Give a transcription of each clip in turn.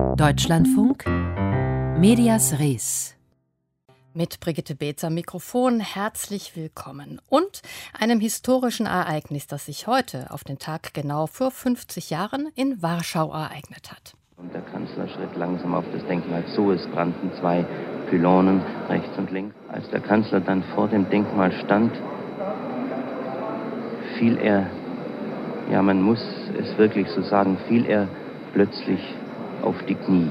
Deutschlandfunk Medias Res. Mit Brigitte Beetz am Mikrofon herzlich willkommen und einem historischen Ereignis, das sich heute auf den Tag genau vor 50 Jahren in Warschau ereignet hat. Und der Kanzler schritt langsam auf das Denkmal zu. Es brannten 2 Pylonen rechts und links. Als der Kanzler dann vor dem Denkmal stand, fiel er, ja man muss es wirklich so sagen, fiel er plötzlich auf die Knie.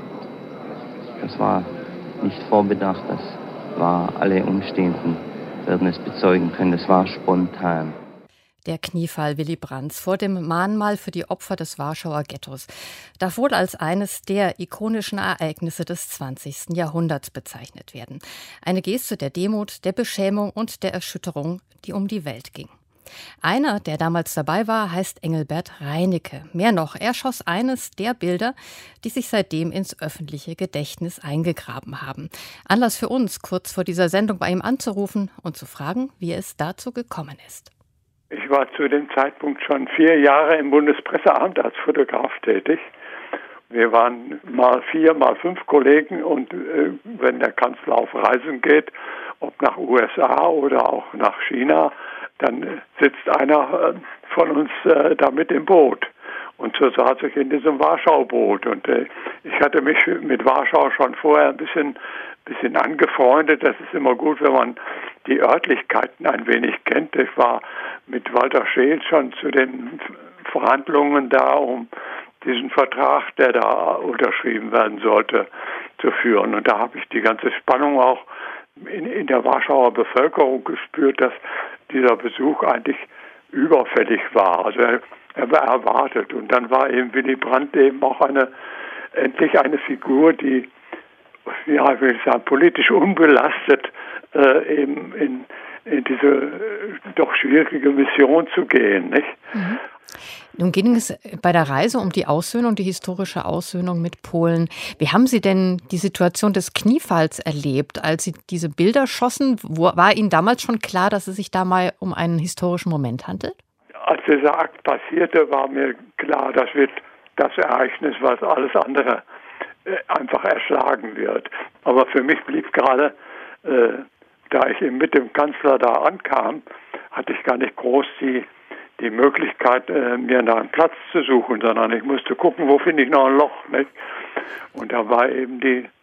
Das war nicht vorbedacht, das war, alle Umstehenden werden es bezeugen können, das war spontan. Der Kniefall Willy Brandts vor dem Mahnmal für die Opfer des Warschauer Ghettos darf wohl als eines der ikonischen Ereignisse des 20. Jahrhunderts bezeichnet werden. Eine Geste der Demut, der Beschämung und der Erschütterung, die um die Welt ging. Einer, der damals dabei war, heißt Engelbert Reinecke. Mehr noch, er schoss eines der Bilder, die sich seitdem ins öffentliche Gedächtnis eingegraben haben. Anlass für uns, kurz vor dieser Sendung bei ihm anzurufen und zu fragen, wie es dazu gekommen ist. Ich war zu dem Zeitpunkt schon 4 Jahre im Bundespresseamt als Fotograf tätig. Wir waren mal 4, mal 5 Kollegen und wenn der Kanzler auf Reisen geht, ob nach USA oder auch nach China, dann sitzt einer von uns da mit im Boot. Und so saß ich in diesem Warschau-Boot. Und ich hatte mich mit Warschau schon vorher ein bisschen angefreundet. Das ist immer gut, wenn man die Örtlichkeiten ein wenig kennt. Ich war mit Walter Scheel schon zu den Verhandlungen da, um diesen Vertrag, der da unterschrieben werden sollte, zu führen. Und da habe ich die ganze Spannung auch in der Warschauer Bevölkerung gespürt, dass dieser Besuch eigentlich überfällig war. Also er war erwartet. Und dann war eben Willy Brandt eben auch endlich eine Figur, die, ja, ich will sagen, politisch unbelastet eben in diese doch schwierige Mission zu gehen, nicht? Mhm. Nun ging es bei der Reise um die Aussöhnung, die historische Aussöhnung mit Polen. Wie haben Sie denn die Situation des Kniefalls erlebt, als Sie diese Bilder schossen? War Ihnen damals schon klar, dass es sich da mal um einen historischen Moment handelt? Als dieser Akt passierte, war mir klar, das wird das Ereignis, was alles andere einfach erschlagen wird. Aber für mich blieb gerade, da ich eben mit dem Kanzler da ankam, hatte ich gar nicht groß die Möglichkeit, mir da einen Platz zu suchen, sondern ich musste gucken, wo finde ich noch ein Loch, nicht? Und da war eben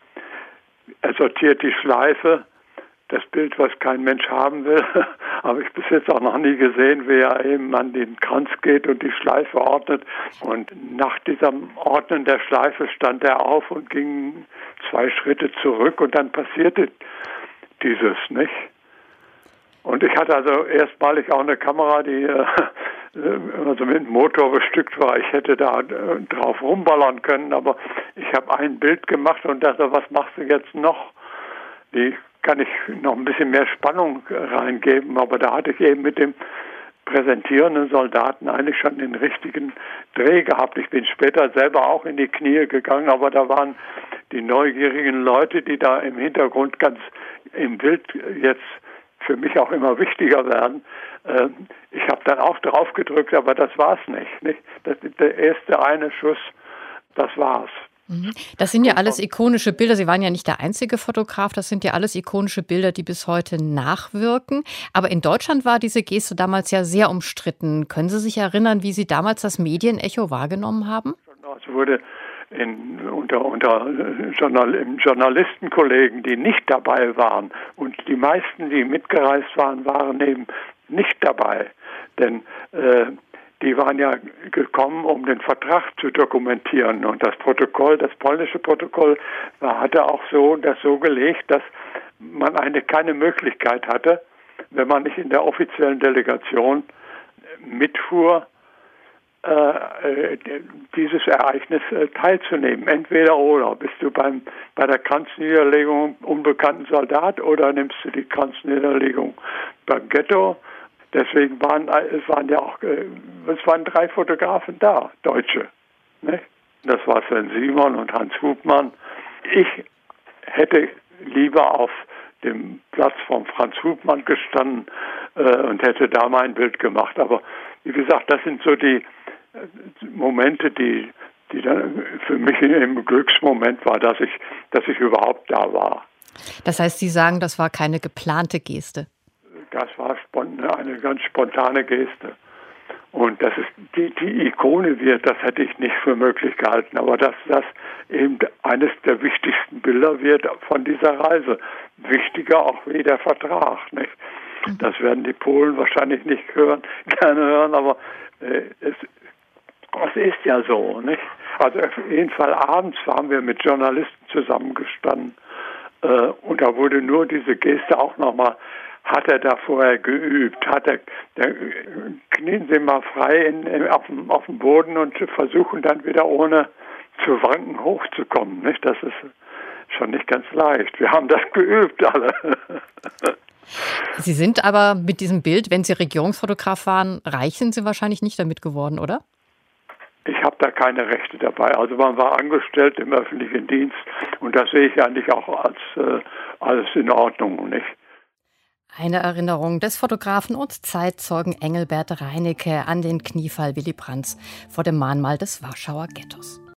er sortiert die Schleife, das Bild, was kein Mensch haben will, habe ich bis jetzt auch noch nie gesehen, wie er eben an den Kranz geht und die Schleife ordnet. Und nach diesem Ordnen der Schleife stand er auf und ging 2 Schritte zurück und dann passierte dieses, nicht? Und ich hatte also erstmalig auch eine Kamera, die also mit dem Motor bestückt war. Ich hätte da drauf rumballern können, aber ich habe ein Bild gemacht und dachte, was machst du jetzt noch? Die kann ich noch ein bisschen mehr Spannung reingeben, aber da hatte ich eben mit dem präsentierenden Soldaten eigentlich schon den richtigen Dreh gehabt. Ich bin später selber auch in die Knie gegangen, aber da waren die neugierigen Leute, die da im Hintergrund ganz im Bild jetzt für mich auch immer wichtiger werden. Ich habe dann auch drauf gedrückt, aber das war's nicht. Das ist der erste eine Schuss, das war's. Das sind ja alles ikonische Bilder. Sie waren ja nicht der einzige Fotograf. Das sind ja alles ikonische Bilder, die bis heute nachwirken. Aber in Deutschland war diese Geste damals ja sehr umstritten. Können Sie sich erinnern, wie Sie damals das Medienecho wahrgenommen haben? Es wurde unter Journalistenkollegen, die nicht dabei waren, und die meisten, die mitgereist waren, waren eben nicht dabei. Denn die waren ja gekommen, um den Vertrag zu dokumentieren. Und das Protokoll, das polnische Protokoll, hatte auch das so gelegt, dass man eigentlich keine Möglichkeit hatte, wenn man nicht in der offiziellen Delegation mitfuhr, dieses Ereignis teilzunehmen. Entweder oder. Bist du bei der Kranzniederlegung unbekannten Soldat oder nimmst du die Kranzniederlegung beim Ghetto? Deswegen waren 3 Fotografen da, Deutsche. Ne? Das war Sven Simon und Hans Hubmann. Ich hätte lieber auf dem Platz von Franz Hubmann gestanden und hätte da mein Bild gemacht. Aber wie gesagt, das sind so die Momente, die die dann für mich im Glücksmoment war, dass ich überhaupt da war. Das heißt, Sie sagen, das war keine geplante Geste? Das war eine ganz spontane Geste. Und dass es die Ikone wird, das hätte ich nicht für möglich gehalten. Aber dass das eben eines der wichtigsten Bilder wird von dieser Reise. Wichtiger auch wie der Vertrag, nicht? Das werden die Polen wahrscheinlich nicht gerne hören, aber es ist ja so, nicht? Also auf jeden Fall abends waren wir mit Journalisten zusammengestanden und da wurde nur diese Geste auch nochmal, hat er da vorher geübt, knien Sie mal frei auf dem Boden und versuchen dann wieder ohne zu wanken hochzukommen, nicht? Das ist schon nicht ganz leicht. Wir haben das geübt alle. Sie sind aber mit diesem Bild, wenn Sie Regierungsfotograf waren, reich sind Sie wahrscheinlich nicht damit geworden, oder? Ich habe da keine Rechte dabei. Also man war angestellt im öffentlichen Dienst und das sehe ich eigentlich auch als alles in Ordnung, nicht? Eine Erinnerung des Fotografen und Zeitzeugen Engelbert Reinecke an den Kniefall Willy Brandts vor dem Mahnmal des Warschauer Ghettos.